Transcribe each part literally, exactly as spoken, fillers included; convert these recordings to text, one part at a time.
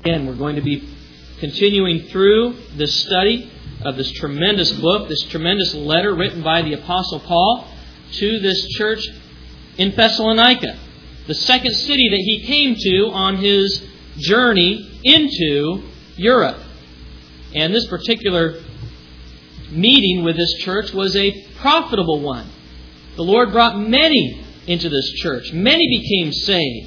Again, we're going to be continuing through this study of this tremendous book, this tremendous letter written by the Apostle Paul to this church in Thessalonica, the second city that he came to on his journey into Europe. And this particular meeting with this church was a profitable one. The Lord brought many into this church. Many became saved.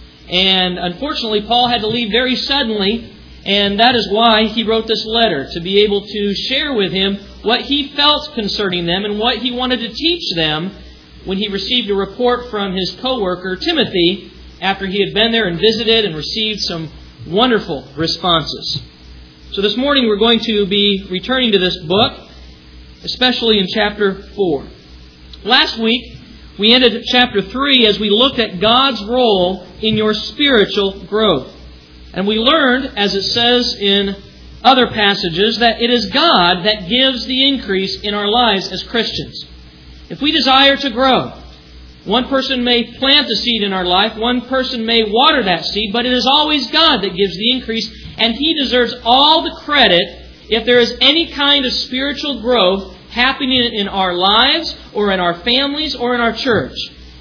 And unfortunately, Paul had to leave very suddenly, and that is why he wrote this letter, to be able to share with him what he felt concerning them and what he wanted to teach them when he received a report from his co-worker, Timothy, after he had been there and visited and received some wonderful responses. So this morning we're going to be returning to this book, especially in chapter four. Last week, we ended at chapter three as we looked at God's role in your spiritual growth. And we learned, as it says in other passages, that it is God that gives the increase in our lives as Christians. If we desire to grow, one person may plant a seed in our life, one person may water that seed, but it is always God that gives the increase, and He deserves all the credit if there is any kind of spiritual growth happening in our lives or in our families or in our church.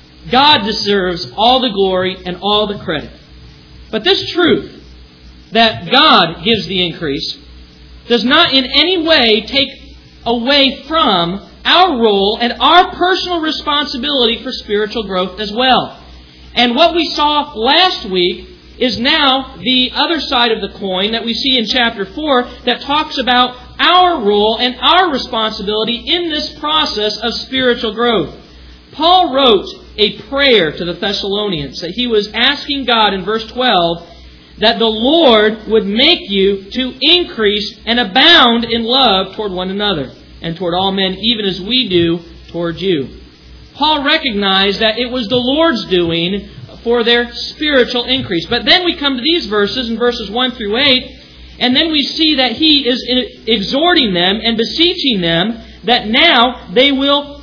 God deserves all the glory and all the credit. But this truth, that God gives the increase, does not in any way take away from our role and our personal responsibility for spiritual growth as well. And what we saw last week is now the other side of the coin that we see in chapter four that talks about our role and our responsibility in this process of spiritual growth. Paul wrote a prayer to the Thessalonians that he was asking God in verse twelve that the Lord would make you to increase and abound in love toward one another and toward all men, even as we do toward you. Paul recognized that it was the Lord's doing for their spiritual increase. But then we come to these verses, in verses one through eight, and then we see that he is exhorting them and beseeching them that now they will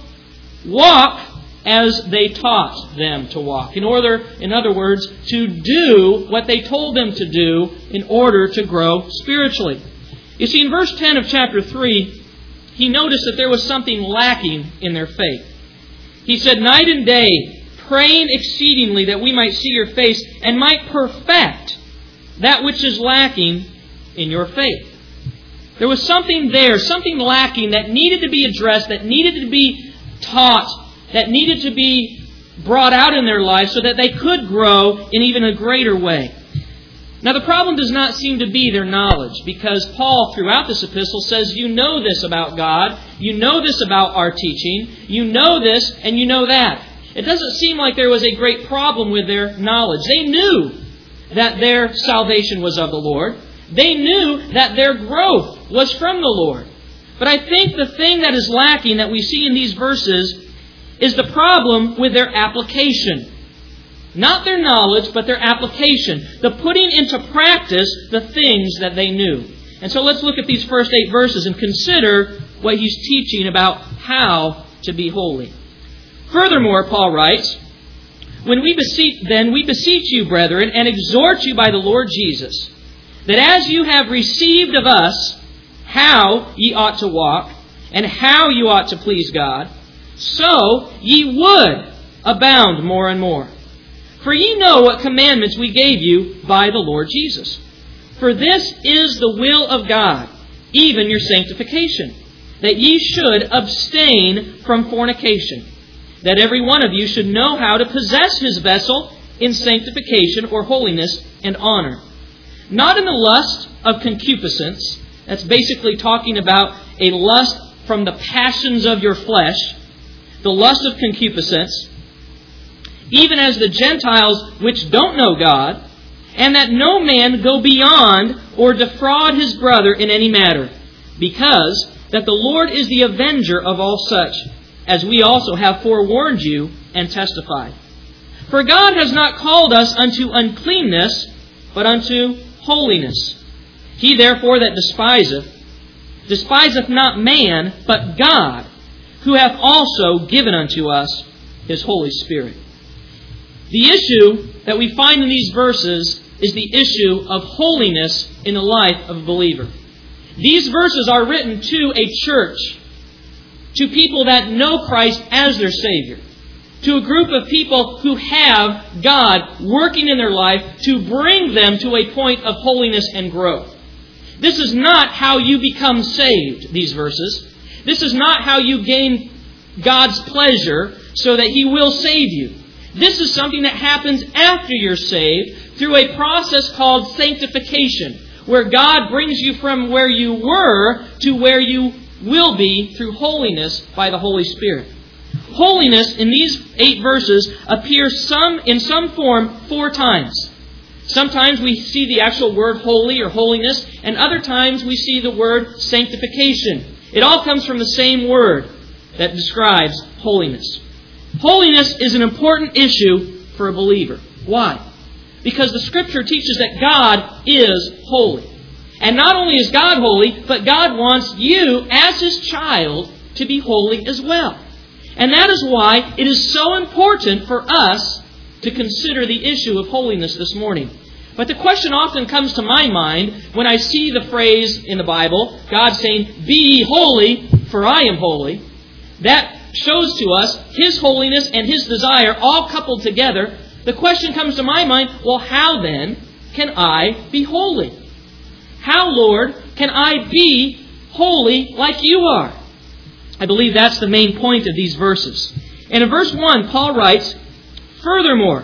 walk as they taught them to walk. In order, in other words, to do what they told them to do in order to grow spiritually. You see, in verse ten of chapter three, he noticed that there was something lacking in their faith. He said, night and day, praying exceedingly that we might see your face and might perfect that which is lacking in your faith. There was something there, something lacking that needed to be addressed, that needed to be taught, that needed to be brought out in their lives so that they could grow in even a greater way. Now the problem does not seem to be their knowledge, because Paul throughout this epistle says, you know this about God, you know this about our teaching, you know this and you know that. It doesn't seem like there was a great problem with their knowledge. They knew that their salvation was of the Lord. They knew that their growth was from the Lord. But I think the thing that is lacking that we see in these verses is the problem with their application. Not their knowledge, but their application. The putting into practice the things that they knew. And so let's look at these first eight verses and consider what he's teaching about how to be holy. Furthermore, Paul writes, When we beseech, then we beseech you, brethren, and exhort you by the Lord Jesus, that as you have received of us how ye ought to walk, and how you ought to please God, so ye would abound more and more. For ye know what commandments we gave you by the Lord Jesus. For this is the will of God, even your sanctification, that ye should abstain from fornication, that every one of you should know how to possess his vessel in sanctification or holiness and honor, not in the lust of concupiscence. That's basically talking about a lust from the passions of your flesh, the lust of concupiscence, even as the Gentiles which don't know God, and that no man go beyond or defraud his brother in any matter, because that the Lord is the avenger of all such, as we also have forewarned you and testified. For God has not called us unto uncleanness, but unto holiness. He therefore that despiseth, despiseth not man, but God, who hath also given unto us His Holy Spirit. The issue that we find in these verses is the issue of holiness in the life of a believer. These verses are written to a church, to people that know Christ as their Savior, to a group of people who have God working in their life to bring them to a point of holiness and growth. This is not how you become saved, these verses. This is not how you gain God's pleasure so that He will save you. This is something that happens after you're saved through a process called sanctification, where God brings you from where you were to where you will be through holiness by the Holy Spirit. Holiness in these eight verses appears some in some form four times. Sometimes we see the actual word holy or holiness, and other times we see the word sanctification. It all comes from the same word that describes holiness. Holiness is an important issue for a believer. Why? Because the Scripture teaches that God is holy. And not only is God holy, but God wants you, as His child, to be holy as well. And that is why it is so important for us to consider the issue of holiness this morning. But the question often comes to my mind when I see the phrase in the Bible, God saying, "Be ye holy, for I am holy." That shows to us His holiness and His desire all coupled together. The question comes to my mind, well, how then can I be holy? How, Lord, can I be holy like you are? I believe that's the main point of these verses. And in verse one, Paul writes, "Furthermore,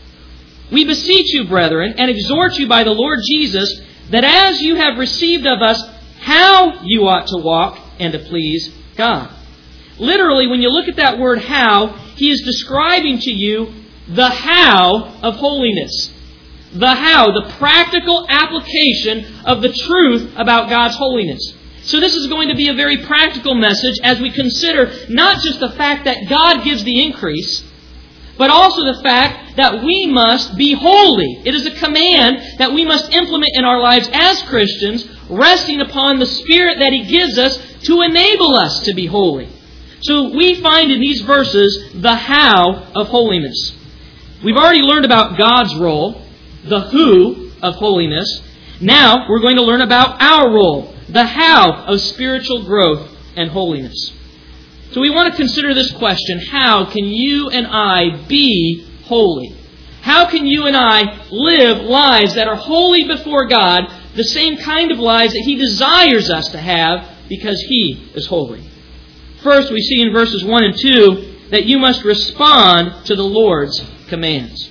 we beseech you, brethren, and exhort you by the Lord Jesus, that as you have received of us how you ought to walk and to please God." Literally, when you look at that word how, he is describing to you the how of holiness. The how, the practical application of the truth about God's holiness. So this is going to be a very practical message as we consider not just the fact that God gives the increase, but also the fact that we must be holy. It is a command that we must implement in our lives as Christians, resting upon the Spirit that He gives us to enable us to be holy. So we find in these verses the how of holiness. We've already learned about God's role, the who of holiness. Now we're going to learn about our role, the how of spiritual growth and holiness. So we want to consider this question: how can you and I be holy? How can you and I live lives that are holy before God, the same kind of lives that He desires us to have because He is holy? First, we see in verses one and two that you must respond to the Lord's commands.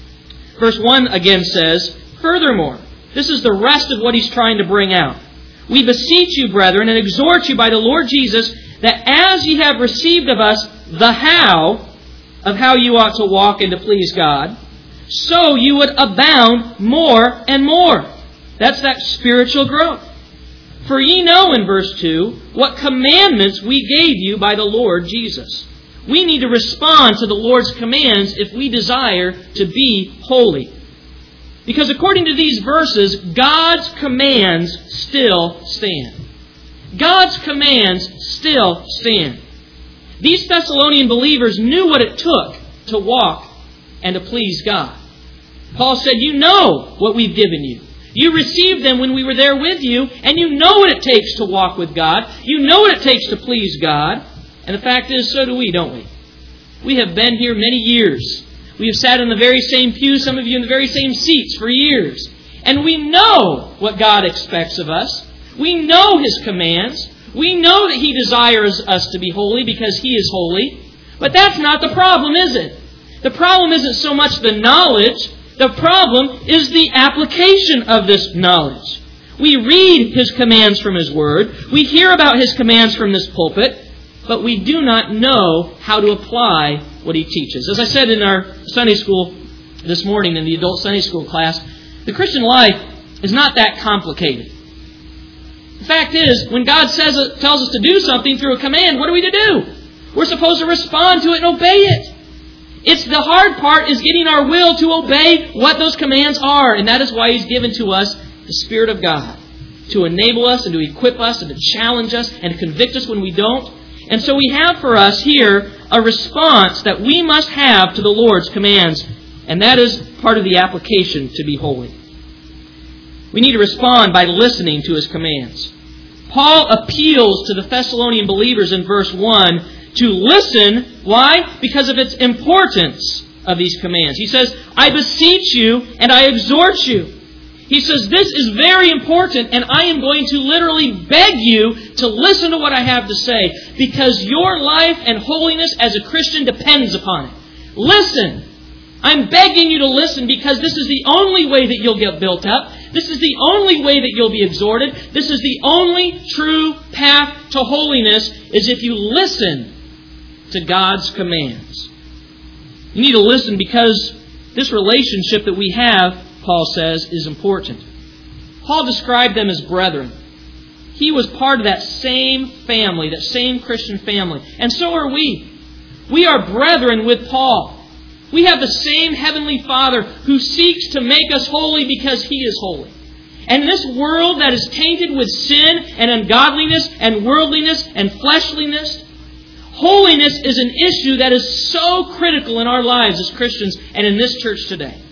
Verse one again says, "Furthermore," this is the rest of what he's trying to bring out. "We beseech you, brethren, and exhort you by the Lord Jesus, that as ye have received of us the how of how you ought to walk and to please God, so you would abound more and more." That's that spiritual growth. "For ye know," in verse two, "what commandments we gave you by the Lord Jesus." We need to respond to the Lord's commands if we desire to be holy. Because according to these verses, God's commands still stand. God's commands still stand. These Thessalonian believers knew what it took to walk and to please God. Paul said, "You know what we've given you. You received them when we were there with you, and you know what it takes to walk with God. You know what it takes to please God." And the fact is, so do we, don't we? We have been here many years. We have sat in the very same pew, some of you in the very same seats for years. And we know what God expects of us. We know His commands. We know that He desires us to be holy because He is holy. But that's not the problem, is it? The problem isn't so much the knowledge. The problem is the application of this knowledge. We read His commands from His Word. We hear about His commands from this pulpit. But we do not know how to apply what He teaches. As I said in our Sunday school this morning, in the adult Sunday school class, the Christian life is not that complicated. The fact is, when God says tells us to do something through a command, what are we to do? We're supposed to respond to it and obey it. It's the hard part is getting our will to obey what those commands are. And that is why He's given to us the Spirit of God, to enable us and to equip us and to challenge us and to convict us when we don't. And so we have for us here a response that we must have to the Lord's commands. And that is part of the application to be holy. We need to respond by listening to His commands. Paul appeals to the Thessalonian believers in verse one to listen. Why? Because of its importance of these commands. He says, I beseech you and I exhort you. He says, this is very important, and I am going to literally beg you to listen to what I have to say, because your life and holiness as a Christian depends upon it. Listen. I'm begging you to listen, because this is the only way that you'll get built up. This is the only way that you'll be exhorted. This is the only true path to holiness, is if you listen to God's commands. You need to listen because this relationship that we have, Paul says, is important. Paul described them as brethren. He was part of that same family, that same Christian family. And so are we. We are brethren with Paul. We have the same Heavenly Father who seeks to make us holy because He is holy. And this world that is tainted with sin and ungodliness and worldliness and fleshliness, holiness is an issue that is so critical in our lives as Christians and in this church today.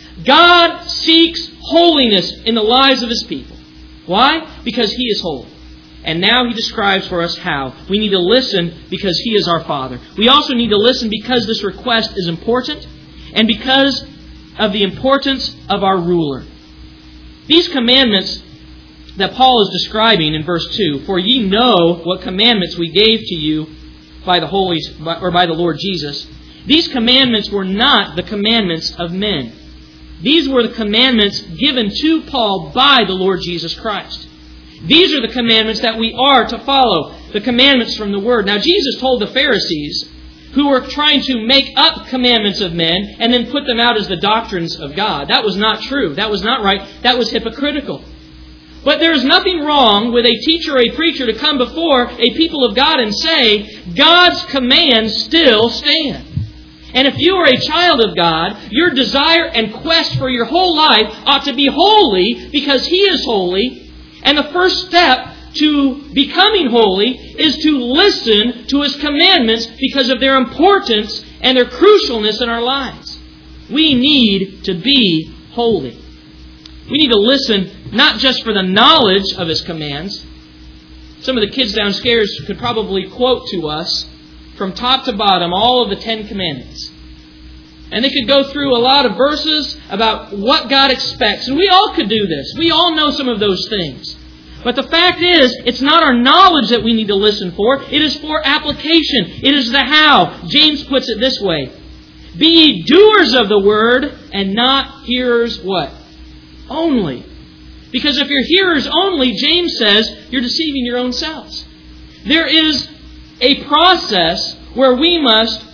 God seeks holiness in the lives of His people. Why? Because He is holy. And now He describes for us how. We need to listen because He is our Father. We also need to listen because this request is important and because of the importance of our ruler. These commandments that Paul is describing in verse two, for ye know what commandments we gave to you by the Holy, or by the Lord Jesus. These commandments were not the commandments of men. These were the commandments given to Paul by the Lord Jesus Christ. These are the commandments that we are to follow, the commandments from the Word. Now, Jesus told the Pharisees, who were trying to make up commandments of men and then put them out as the doctrines of God. That was not true. That was not right. That was hypocritical. But there is nothing wrong with a teacher or a preacher to come before a people of God and say, God's commands still stand. And if you are a child of God, your desire and quest for your whole life ought to be holy because He is holy. And the first step to becoming holy is to listen to His commandments because of their importance and their crucialness in our lives. We need to be holy. We need to listen not just for the knowledge of His commands. Some of the kids downstairs could probably quote to us from top to bottom all of the Ten Commandments. And they could go through a lot of verses about what God expects. And we all could do this. We all know some of those things. But the fact is, it's not our knowledge that we need to listen for. It is for application. It is the how. James puts it this way. Be ye doers of the word and not hearers what? Only. Because if you're hearers only, James says, you're deceiving your own selves. There is a process where we must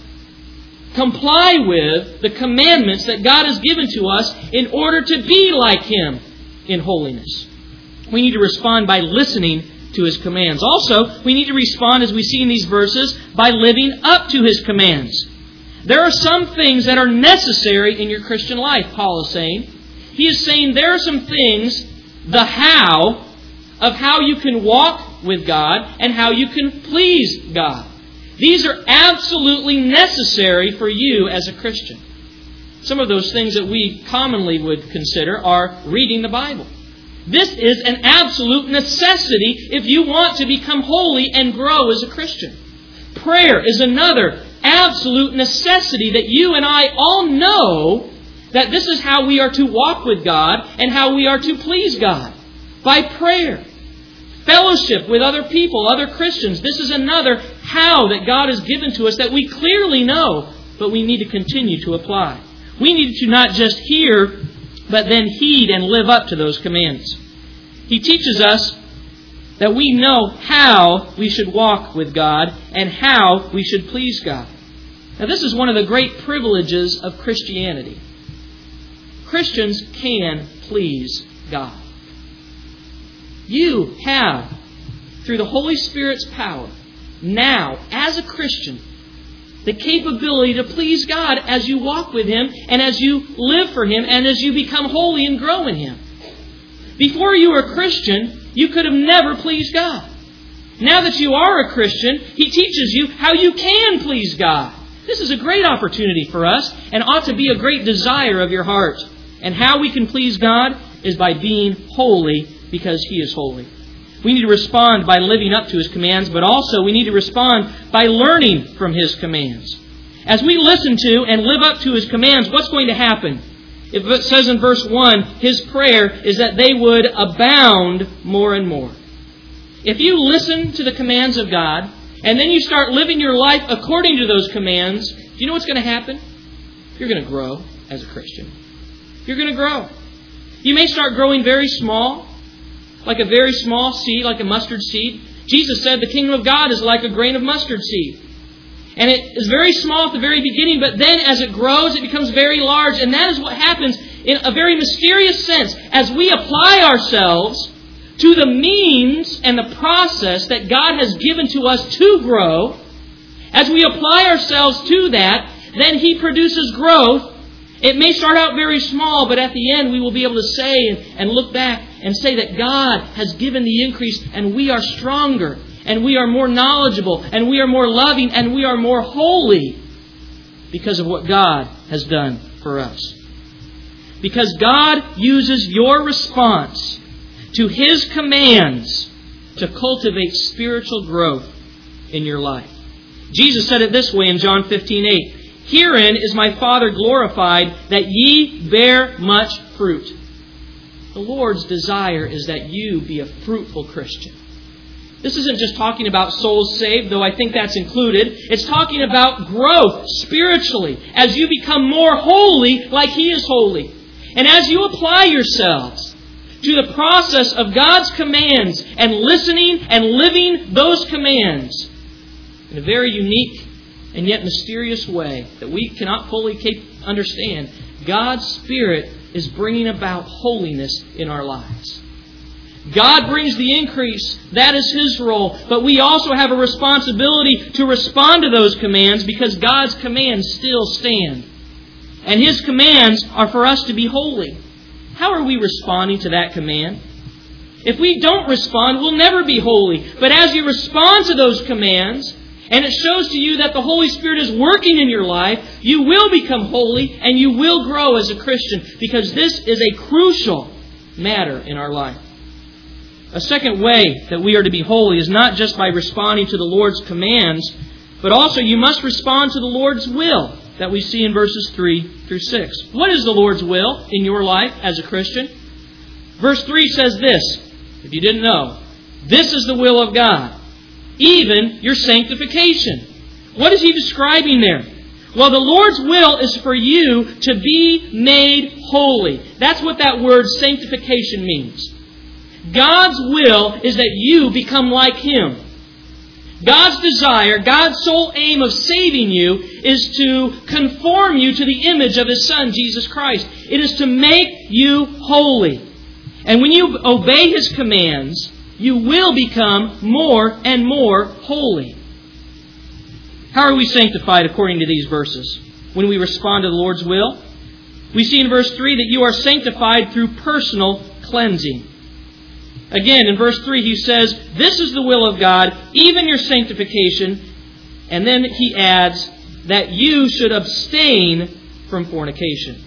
comply with the commandments that God has given to us in order to be like Him in holiness. We need to respond by listening to His commands. Also, we need to respond, as we see in these verses, by living up to His commands. There are some things that are necessary in your Christian life, Paul is saying. He is saying there are some things, the how, of how you can walk with God and how you can please God. These are absolutely necessary for you as a Christian. Some of those things that we commonly would consider are reading the Bible. This is an absolute necessity if you want to become holy and grow as a Christian. Prayer is another absolute necessity that you and I all know that this is how we are to walk with God and how we are to please God. By prayer. Fellowship with other people, other Christians. This is another how that God has given to us that we clearly know, but we need to continue to apply. We need to not just hear, but then heed and live up to those commands. He teaches us that we know how we should walk with God and how we should please God. Now, this is one of the great privileges of Christianity. Christians can please God. You have, through the Holy Spirit's power, now, as a Christian, the capability to please God as you walk with Him and as you live for Him and as you become holy and grow in Him. Before you were a Christian, you could have never pleased God. Now that you are a Christian, He teaches you how you can please God. This is a great opportunity for us and ought to be a great desire of your heart. And how we can please God is by being holy because He is holy. We need to respond by living up to His commands, but also we need to respond by learning from His commands. As we listen to and live up to His commands, what's going to happen? If it says in verse one, His prayer is that they would abound more and more. If you listen to the commands of God, and then you start living your life according to those commands, do you know what's going to happen? You're going to grow as a Christian. You're going to grow. You may start growing very small, like a very small seed, like a mustard seed. Jesus said the kingdom of God is like a grain of mustard seed. And it is very small at the very beginning, but then as it grows, it becomes very large. And that is what happens in a very mysterious sense. As we apply ourselves to the means and the process that God has given to us to grow, as we apply ourselves to that, then He produces growth. It may start out very small, but at the end we will be able to say and look back and say that God has given the increase and we are stronger and we are more knowledgeable and we are more loving and we are more holy because of what God has done for us. Because God uses your response to His commands to cultivate spiritual growth in your life. Jesus said it this way in John fifteen eight. Herein is my Father glorified, that ye bear much fruit. The Lord's desire is that you be a fruitful Christian. This isn't just talking about souls saved, though I think that's included. It's talking about growth spiritually as you become more holy like He is holy. And as you apply yourselves to the process of God's commands and listening and living those commands in a very unique and yet mysterious way that we cannot fully understand, God's Spirit is bringing about holiness in our lives. God brings the increase. That is His role. But we also have a responsibility to respond to those commands because God's commands still stand. And His commands are for us to be holy. How are we responding to that command? If we don't respond, we'll never be holy. But as you respond to those commands, and it shows to you that the Holy Spirit is working in your life, you will become holy and you will grow as a Christian because this is a crucial matter in our life. A second way that we are to be holy is not just by responding to the Lord's commands, but also you must respond to the Lord's will that we see in verses three through six. What is the Lord's will in your life as a Christian? Verse three says this, if you didn't know, this is the will of God, even your sanctification. What is He describing there? Well, the Lord's will is for you to be made holy. That's what that word sanctification means. God's will is that you become like Him. God's desire, God's sole aim of saving you is to conform you to the image of His Son, Jesus Christ. It is to make you holy. And when you obey His commands, you will become more and more holy. How are we sanctified according to these verses? When we respond to the Lord's will, we see in verse three that you are sanctified through personal cleansing. Again, in verse three, He says, this is the will of God, even your sanctification. And then He adds that you should abstain from fornication.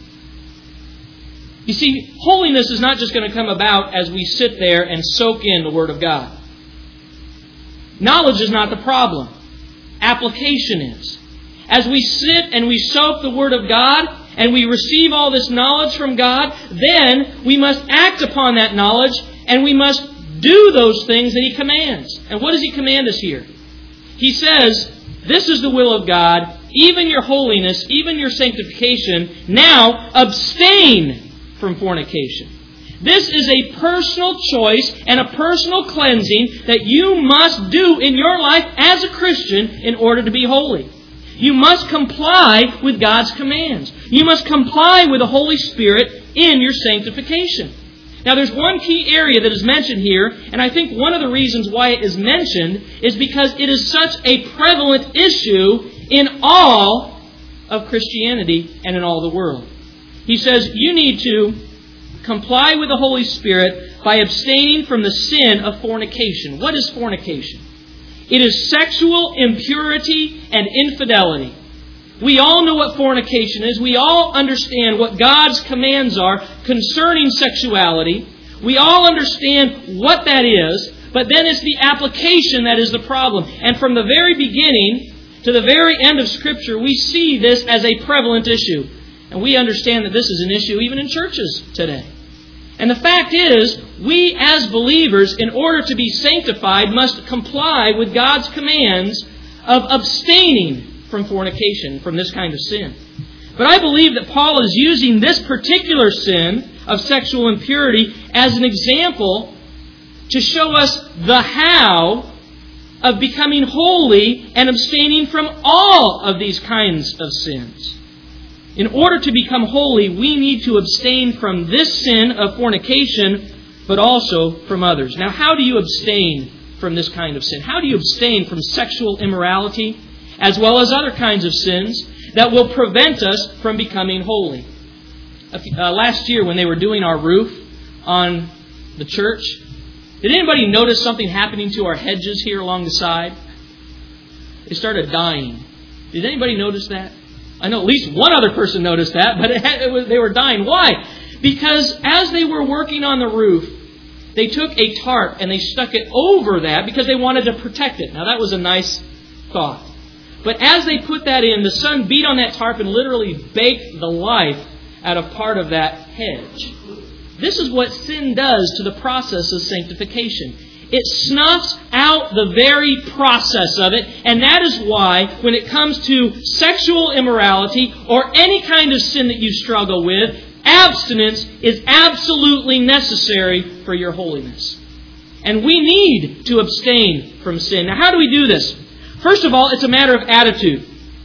You see, holiness is not just going to come about as we sit there and soak in the Word of God. Knowledge is not the problem. Application is. As we sit and we soak the Word of God and we receive all this knowledge from God, then we must act upon that knowledge and we must do those things that He commands. And what does He command us here? He says, this is the will of God, even your holiness, even your sanctification. Now abstain from fornication. This is a personal choice and a personal cleansing that you must do in your life as a Christian in order to be holy. You must comply with God's commands. You must comply with the Holy Spirit in your sanctification. Now there's one key area that is mentioned here, and I think one of the reasons why it is mentioned is because it is such a prevalent issue in all of Christianity and in all the world. He says you need to comply with the Holy Spirit by abstaining from the sin of fornication. What is fornication? It is sexual impurity and infidelity. We all know what fornication is. We all understand what God's commands are concerning sexuality. We all understand what that is, but then it's the application that is the problem. And from the very beginning to the very end of Scripture, we see this as a prevalent issue. And we understand that this is an issue even in churches today. And the fact is, we as believers, in order to be sanctified, must comply with God's commands of abstaining from fornication, from this kind of sin. But I believe that Paul is using this particular sin of sexual impurity as an example to show us the how of becoming holy and abstaining from all of these kinds of sins. In order to become holy, we need to abstain from this sin of fornication, but also from others. Now, how do you abstain from this kind of sin? How do you abstain from sexual immorality, as well as other kinds of sins that will prevent us from becoming holy? Uh, last year, when they were doing our roof on the church, did anybody notice something happening to our hedges here along the side? They started dying. Did anybody notice that? I know at least one other person noticed that, but it had, it was, they were dying. Why? Because as they were working on the roof, they took a tarp and they stuck it over that because they wanted to protect it. Now that was a nice thought. But as they put that in, the sun beat on that tarp and literally baked the life out of part of that hedge. This is what sin does to the process of sanctification. It snuffs out the very process of it, and that is why when it comes to sexual immorality or any kind of sin that you struggle with, abstinence is absolutely necessary for your holiness. And we need to abstain from sin. Now, how do we do this? First of all, it's a matter of attitude.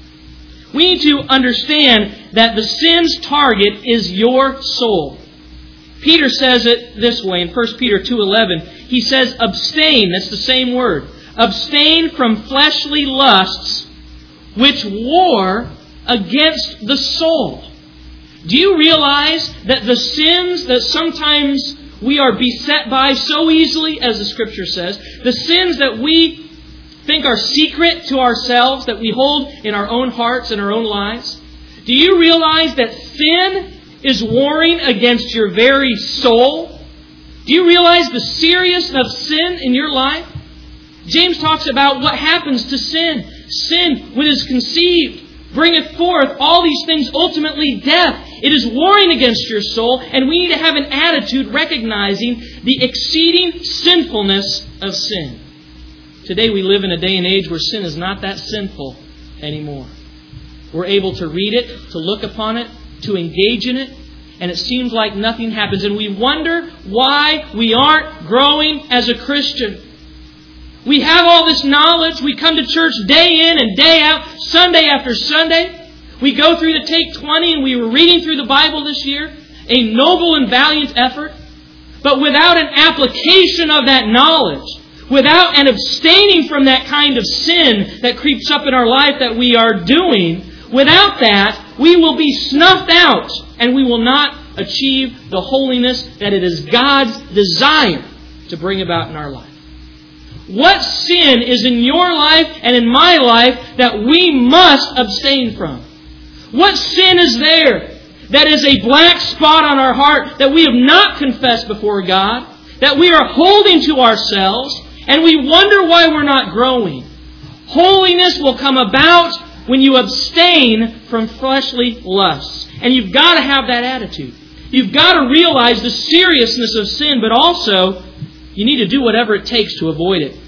We need to understand that the sin's target is your soul. Peter says it this way in First Peter two eleven. He says, abstain, that's the same word. Abstain from fleshly lusts which war against the soul. Do you realize that the sins that sometimes we are beset by so easily, as the Scripture says, the sins that we think are secret to ourselves, that we hold in our own hearts and our own lives, do you realize that sin is warring against your very soul? Do you realize the seriousness of sin in your life? James talks about what happens to sin. Sin, when it is conceived, bringeth forth all these things, ultimately death. It is warring against your soul, and we need to have an attitude recognizing the exceeding sinfulness of sin. Today we live in a day and age where sin is not that sinful anymore. We're able to read it, to look upon it, to engage in it, and it seems like nothing happens. And we wonder why we aren't growing as a Christian. We have all this knowledge. We come to church day in and day out, Sunday after Sunday. We go through the Take twenty, and we were reading through the Bible this year. A noble and valiant effort. But without an application of that knowledge, without an abstaining from that kind of sin that creeps up in our life that we are doing, without that, we will be snuffed out and we will not achieve the holiness that it is God's desire to bring about in our life. What sin is in your life and in my life that we must abstain from? What sin is there that is a black spot on our heart that we have not confessed before God, that we are holding to ourselves, and we wonder why we're not growing? Holiness will come about when you abstain from fleshly lusts. And you've got to have that attitude. You've got to realize the seriousness of sin, but also you need to do whatever it takes to avoid it.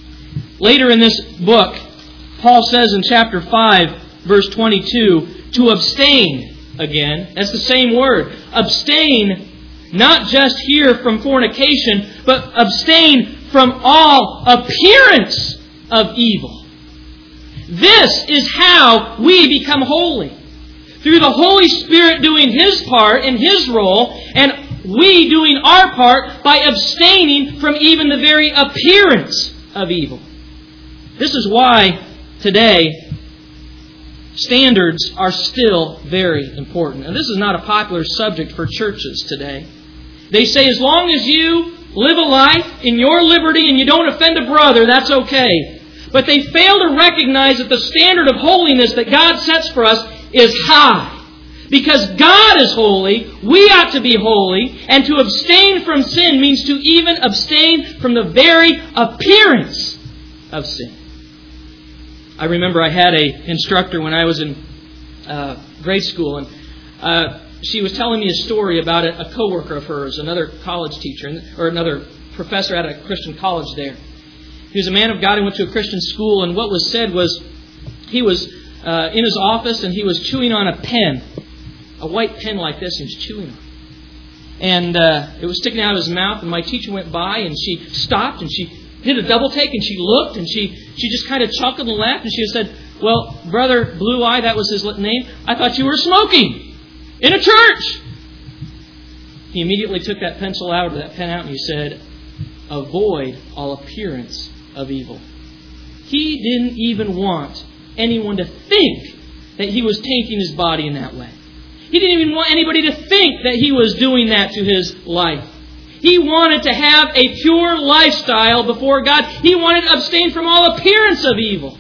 Later in this book, Paul says in chapter five, verse twenty-two, to abstain again. That's the same word. Abstain, not just here from fornication, but abstain from all appearance of evil. This is how we become holy. Through the Holy Spirit doing His part in His role, and we doing our part by abstaining from even the very appearance of evil. This is why today standards are still very important. And this is not a popular subject for churches today. They say as long as you live a life in your liberty and you don't offend a brother, that's okay. But they fail to recognize that the standard of holiness that God sets for us is high. Because God is holy, we ought to be holy, and to abstain from sin means to even abstain from the very appearance of sin. I remember I had an instructor when I was in uh, grade school, and uh, she was telling me a story about a, a coworker of hers, another college teacher, or another professor at a Christian college there. He was a man of God who went to a Christian school, and what was said was he was uh, in his office and he was chewing on a pen, a white pen like this, and he was chewing on it. And uh, it was sticking out of his mouth, and my teacher went by, and she stopped, and she did a double take, and she looked, and she, she just kind of chuckled and laughed, and she said, "Well, Brother Blue Eye," that was his name, "I thought you were smoking in a church." He immediately took that pencil out, or that pen out, and he said, "Avoid all appearance of evil." He didn't even want anyone to think that he was tainting his body in that way. He didn't even want anybody to think that he was doing that to his life. He wanted to have a pure lifestyle before God. He wanted to abstain from all appearance of evil.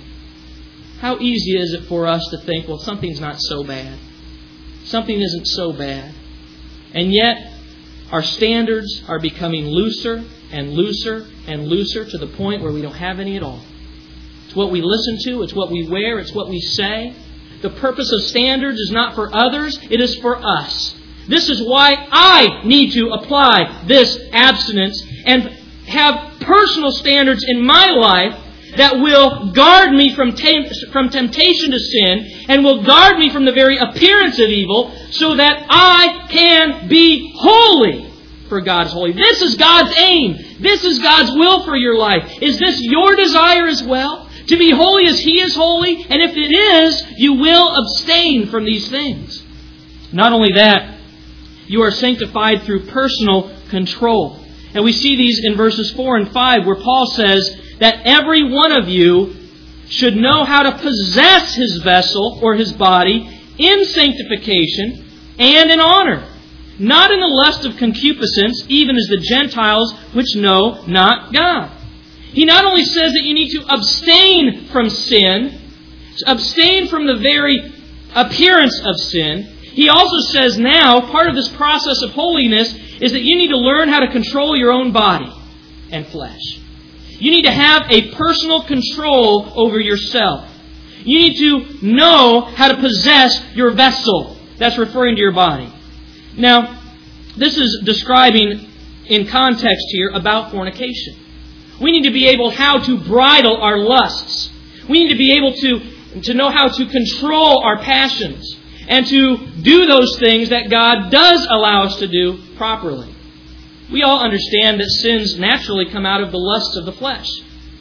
How easy is it for us to think, well, something's not so bad. Something isn't so bad. And yet, our standards are becoming looser and looser and looser to the point where we don't have any at all. It's what we listen to. It's what we wear. It's what we say. The purpose of standards is not for others. It is for us. This is why I need to apply this abstinence and have personal standards in my life that will guard me from, tem- from temptation to sin and will guard me from the very appearance of evil so that I can be holy for God's holy. This is God's aim. This is God's will for your life. Is this your desire as well? To be holy as He is holy? And if it is, you will abstain from these things. Not only that, you are sanctified through personal control. And we see these in verses four and five where Paul says that every one of you should know how to possess his vessel or his body in sanctification and in honor, not in the lust of concupiscence, even as the Gentiles which know not God. He not only says that you need to abstain from sin, abstain from the very appearance of sin, he also says now, part of this process of holiness is that you need to learn how to control your own body and flesh. You need to have a personal control over yourself. You need to know how to possess your vessel. That's referring to your body. Now, this is describing in context here about fornication. We need to be able how to bridle our lusts. We need to be able to, to know how to control our passions and to do those things that God does allow us to do properly. We all understand that sins naturally come out of the lusts of the flesh,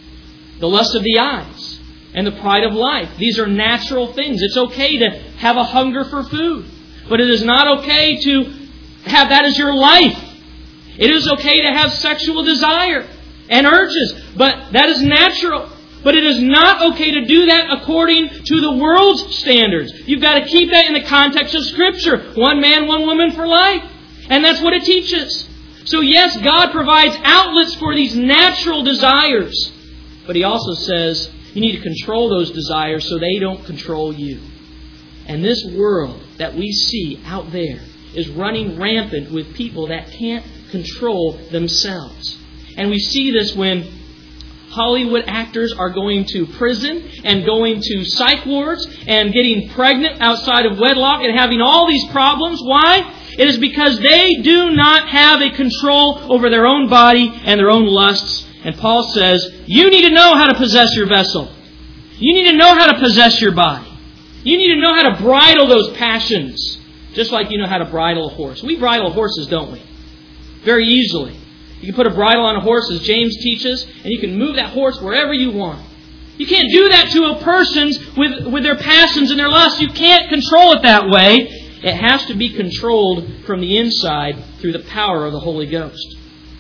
the lust of the eyes, and the pride of life. These are natural things. It's okay to have a hunger for food, but it is not okay to have that as your life. It is okay to have sexual desire and urges, but that is natural. But it is not okay to do that according to the world's standards. You've got to keep that in the context of Scripture. One man, one woman for life. And that's what it teaches. So yes, God provides outlets for these natural desires. But He also says you need to control those desires so they don't control you. And this world that we see out there is running rampant with people that can't control themselves. And we see this when Hollywood actors are going to prison and going to psych wards and getting pregnant outside of wedlock and having all these problems. Why? It is because they do not have a control over their own body and their own lusts. And Paul says, you need to know how to possess your vessel. You need to know how to possess your body. You need to know how to bridle those passions, just like you know how to bridle a horse. We bridle horses, don't we? Very easily. You can put a bridle on a horse, as James teaches, and you can move that horse wherever you want. You can't do that to a person with, with their passions and their lusts. You can't control it that way. It has to be controlled from the inside through the power of the Holy Ghost.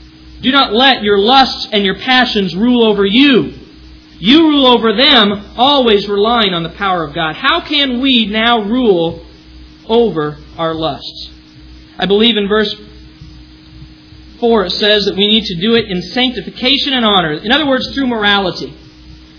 Do not let your lusts and your passions rule over you. You rule over them, always relying on the power of God. How can we now rule over our lusts? I believe in verse four it says that we need to do it in sanctification and honor. In other words, through morality.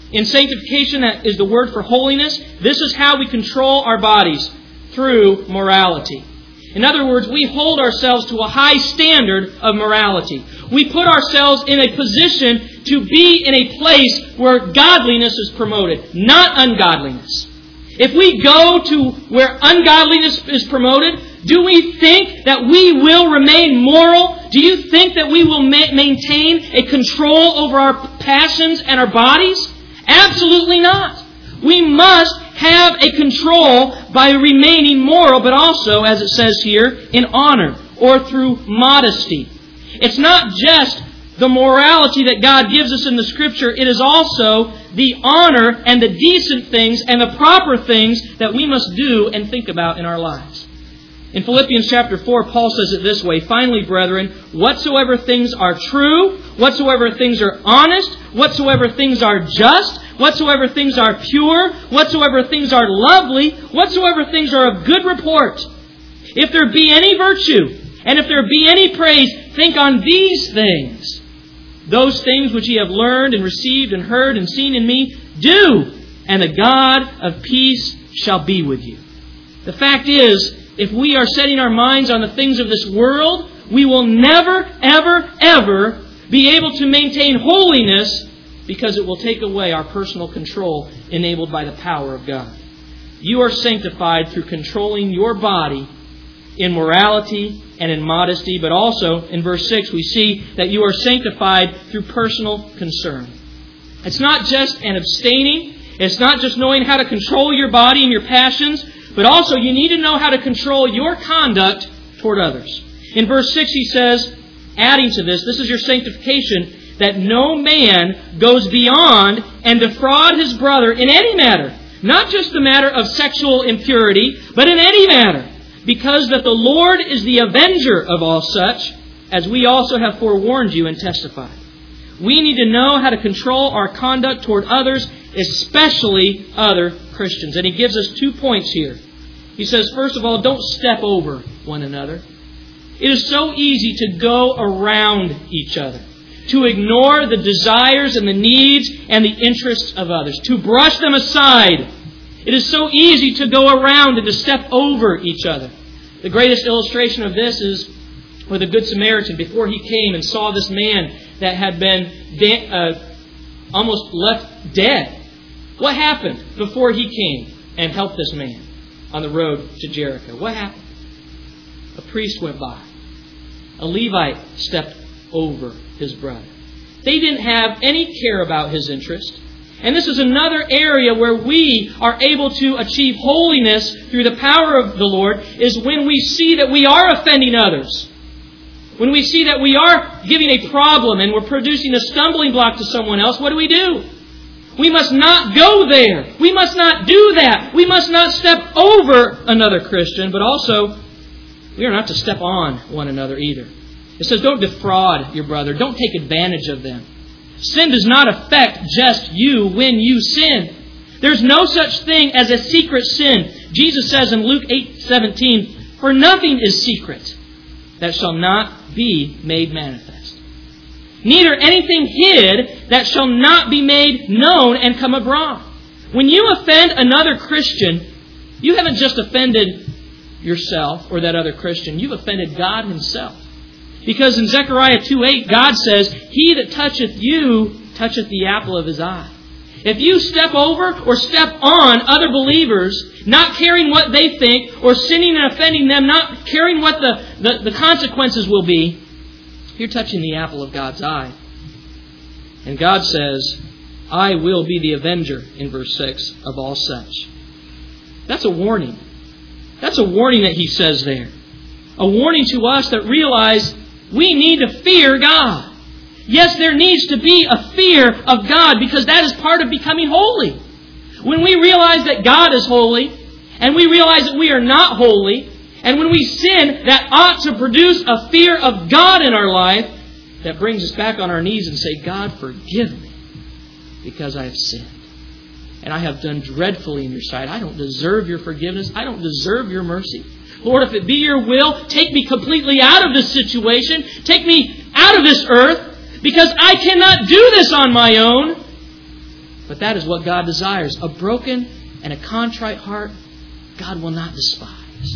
In sanctification, that is the word for holiness, this is how we control our bodies, through morality. In other words, we hold ourselves to a high standard of morality. We put ourselves in a position to be in a place where godliness is promoted, not ungodliness. If we go to where ungodliness is promoted, do we think that we will remain moral? Do you think that we will ma- maintain a control over our passions and our bodies? Absolutely not. We must have a control by remaining moral, but also, as it says here, in honor or through modesty. It's not just the morality that God gives us in the Scripture. It is also the honor and the decent things and the proper things that we must do and think about in our lives. In Philippians chapter four, Paul says it this way, "Finally, brethren, whatsoever things are true, whatsoever things are honest, whatsoever things are just, whatsoever things are pure, whatsoever things are lovely, whatsoever things are of good report. If there be any virtue, and if there be any praise, think on these things. Those things which ye have learned and received and heard and seen in me, do, and the God of peace shall be with you." The fact is, if we are setting our minds on the things of this world, we will never, ever, ever be able to maintain holiness, because it will take away our personal control enabled by the power of God. You are sanctified through controlling your body in morality and in modesty, but also in verse six we see that you are sanctified through personal concern. It's not just an abstaining, it's not just knowing how to control your body and your passions, but also you need to know how to control your conduct toward others. In verse six he says, adding to this, this is your sanctification, that no man goes beyond and defraud his brother in any matter, not just the matter of sexual impurity, but in any matter, because that the Lord is the avenger of all such, as we also have forewarned you and testified. We need to know how to control our conduct toward others, especially other Christians. And he gives us two points here. He says, first of all, don't step over one another. It is so easy to go around each other, to ignore the desires and the needs and the interests of others, to brush them aside. It is so easy to go around and to step over each other. The greatest illustration of this is with the Good Samaritan. Before he came and saw this man that had been de- uh, almost left dead. What happened before he came and helped this man on the road to Jericho? What happened? A priest went by. A Levite stepped over his brother. They didn't have any care about his interest. And this is another area where we are able to achieve holiness through the power of the Lord, is when we see that we are offending others. When we see that we are giving a problem and we're producing a stumbling block to someone else, what do we do? We must not go there. We must not do that. We must not step over another Christian, but also we are not to step on one another either. It says, don't defraud your brother. Don't take advantage of them. Sin does not affect just you when you sin. There's no such thing as a secret sin. Jesus says in Luke eight seventeen, "For nothing is secret that shall not be made manifest. Neither anything hid that shall not be made known and come abroad." When you offend another Christian, you haven't just offended yourself or that other Christian. You've offended God Himself. Because in Zechariah two eight, God says, "He that toucheth you, toucheth the apple of His eye." If you step over or step on other believers, not caring what they think, or sinning and offending them, not caring what the, the, the consequences will be, you're touching the apple of God's eye. And God says, "I will be the avenger," in verse six, "of all such." That's a warning. That's a warning that He says there. A warning to us that realize we need to fear God. Yes, there needs to be a fear of God, because that is part of becoming holy. When we realize that God is holy, and we realize that we are not holy, and when we sin, that ought to produce a fear of God in our life that brings us back on our knees and say, "God, forgive me, because I have sinned. And I have done dreadfully in your sight. I don't deserve your forgiveness. I don't deserve your mercy. Lord, if it be your will, take me completely out of this situation. Take me out of this earth, because I cannot do this on my own. But that is what God desires. A broken and a contrite heart, God will not despise.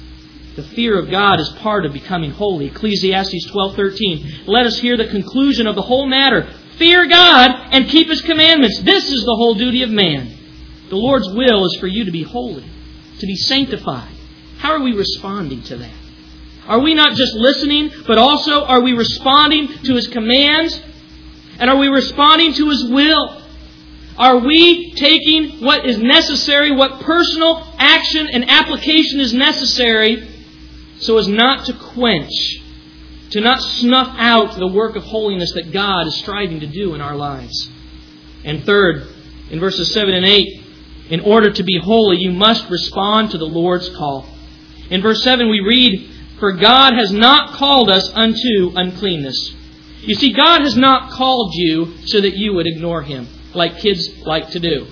The fear of God is part of becoming holy. Ecclesiastes twelve thirteen. Let us hear the conclusion of the whole matter. Fear God and keep His commandments. This is the whole duty of man. The Lord's will is for you to be holy, to be sanctified. How are we responding to that? Are we not just listening, but also are we responding to His commands? And are we responding to His will? Are we taking what is necessary, what personal action and application is necessary, so as not to quench, to not snuff out the work of holiness that God is striving to do in our lives? And third, in verses seven and eight, in order to be holy, you must respond to the Lord's call. In verse seven we read, "For God has not called us unto uncleanness." You see, God has not called you so that you would ignore Him, like kids like to do.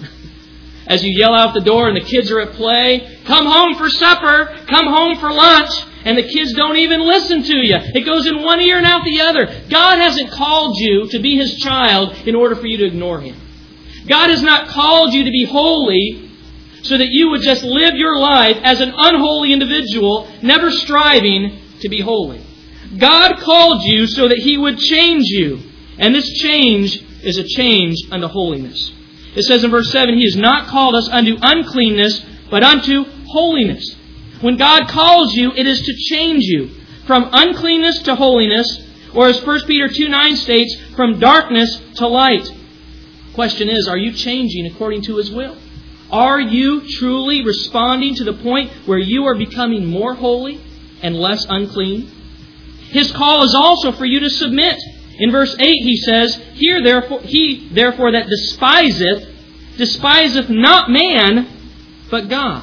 As you yell out the door and the kids are at play, "Come home for supper, come home for lunch," and the kids don't even listen to you. It goes in one ear and out the other. God hasn't called you to be His child in order for you to ignore Him. God has not called you to be holy so that you would just live your life as an unholy individual, never striving to be holy. God called you so that He would change you. And this change is a change unto holiness. It says in verse seven, He has not called us unto uncleanness, but unto holiness. When God calls you, it is to change you from uncleanness to holiness, or as First Peter two nine states, from darkness to light. Question is, are you changing according to His will? Are you truly responding to the point where you are becoming more holy and less unclean? His call is also for you to submit. In verse eight He says, Here therefore he therefore that despiseth, despiseth not man, but God.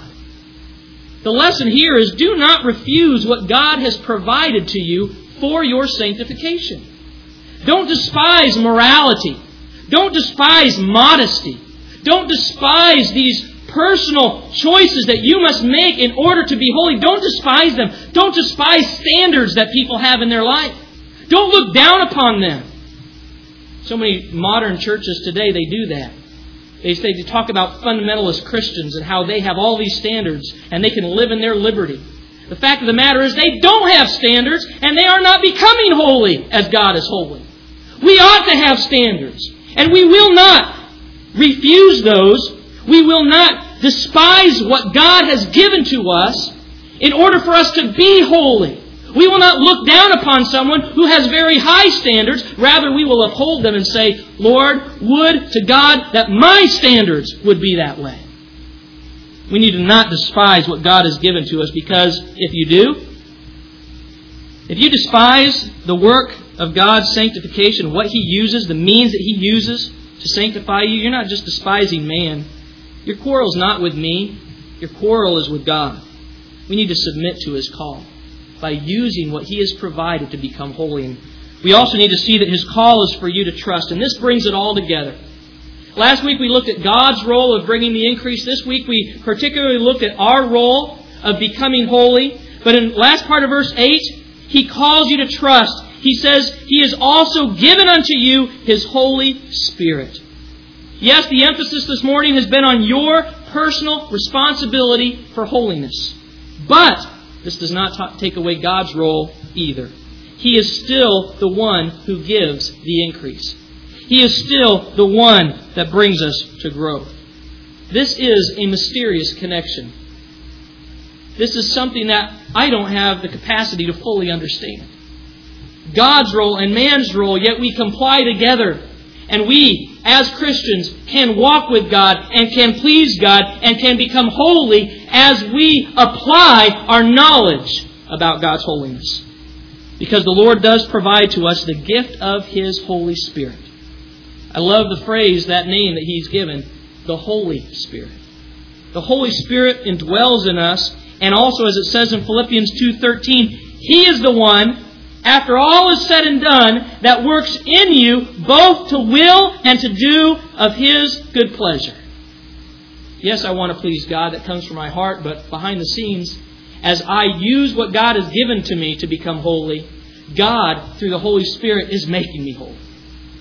The lesson here is, do not refuse what God has provided to you for your sanctification. Don't despise morality. Don't despise modesty. Don't despise these personal choices that you must make in order to be holy. Don't despise them. Don't despise standards that people have in their life. Don't look down upon them. So many modern churches today, they do that. They say, they talk about fundamentalist Christians and how they have all these standards and they can live in their liberty. The fact of the matter is they don't have standards and they are not becoming holy as God is holy. We ought to have standards. And we will not refuse those. We will not despise what God has given to us in order for us to be holy. We will not look down upon someone who has very high standards. Rather, we will uphold them and say, Lord, would to God that my standards would be that way. We need to not despise what God has given to us, because if you do, if you despise the work of God's sanctification, what He uses, the means that He uses to sanctify you, you're not just despising man. Your quarrel is not with me. Your quarrel is with God. We need to submit to His call by using what He has provided to become holy. And we also need to see that His call is for you to trust. And this brings it all together. Last week we looked at God's role of bringing the increase. This week we particularly looked at our role of becoming holy. But in the last part of verse eight, He calls you to trust. He says He has also given unto you His Holy Spirit. Yes, the emphasis this morning has been on your personal responsibility for holiness. But this does not ta- take away God's role either. He is still the one who gives the increase. He is still the one that brings us to growth. This is a mysterious connection. This is something that I don't have the capacity to fully understand. God's role and man's role, yet we comply together. And we, as Christians, can walk with God and can please God and can become holy as we apply our knowledge about God's holiness. Because the Lord does provide to us the gift of His Holy Spirit. I love the phrase, that name that He's given, the Holy Spirit. The Holy Spirit indwells in us, and also, as it says in Philippians two thirteen, He is the one, after all is said and done, that works in you both to will and to do of His good pleasure. Yes, I want to please God. That comes from my heart. But behind the scenes, as I use what God has given to me to become holy, God, through the Holy Spirit, is making me holy.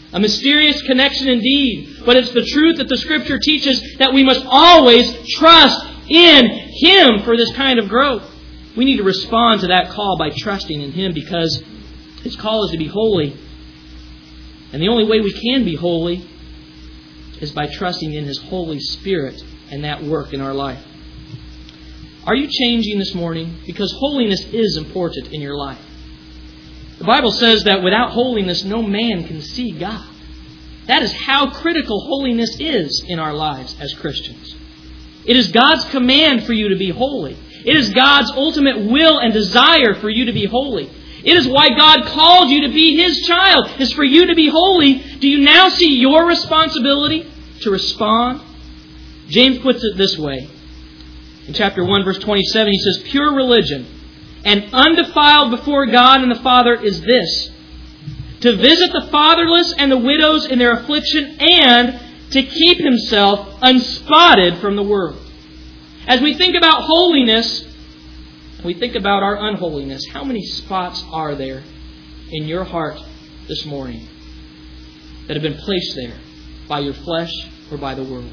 A mysterious connection indeed, but it's the truth that the Scripture teaches that we must always trust in Him for this kind of growth. We need to respond to that call by trusting in Him because His call is to be holy. And the only way we can be holy is by trusting in His Holy Spirit and that work in our life. Are you changing this morning? Because holiness is important in your life. The Bible says that without holiness, no man can see God. That is how critical holiness is in our lives as Christians. It is God's command for you to be holy. It is God's ultimate will and desire for you to be holy. It is why God called you to be His child, is for you to be holy. Do you now see your responsibility to respond? James puts it this way. In chapter one, verse twenty-seven, he says, "Pure religion and undefiled before God and the Father is this, to visit the fatherless and the widows in their affliction and to keep himself unspotted from the world." As we think about holiness, we think about our unholiness. How many spots are there in your heart this morning that have been placed there by your flesh or by the world?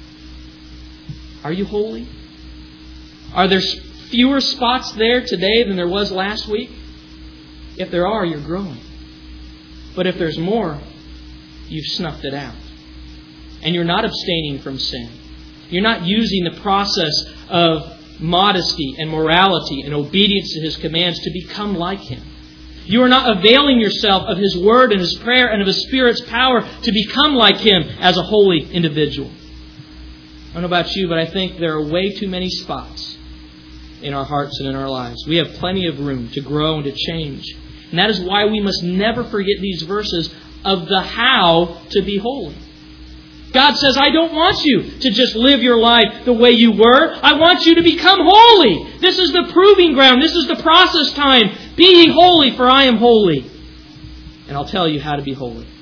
Are you holy? Are there fewer spots there today than there was last week? If there are, you're growing. But if there's more, you've snuffed it out. And you're not abstaining from sin. You're not using the process of modesty and morality and obedience to His commands to become like Him. You are not availing yourself of His Word and His prayer and of His Spirit's power to become like Him as a holy individual. I don't know about you, but I think there are way too many spots in our hearts and in our lives. We have plenty of room to grow and to change. And that is why we must never forget these verses of the how to be holy. God says, I don't want you to just live your life the way you were. I want you to become holy. This is the proving ground. This is the process time. Be ye holy, for I am holy. And I'll tell you how to be holy.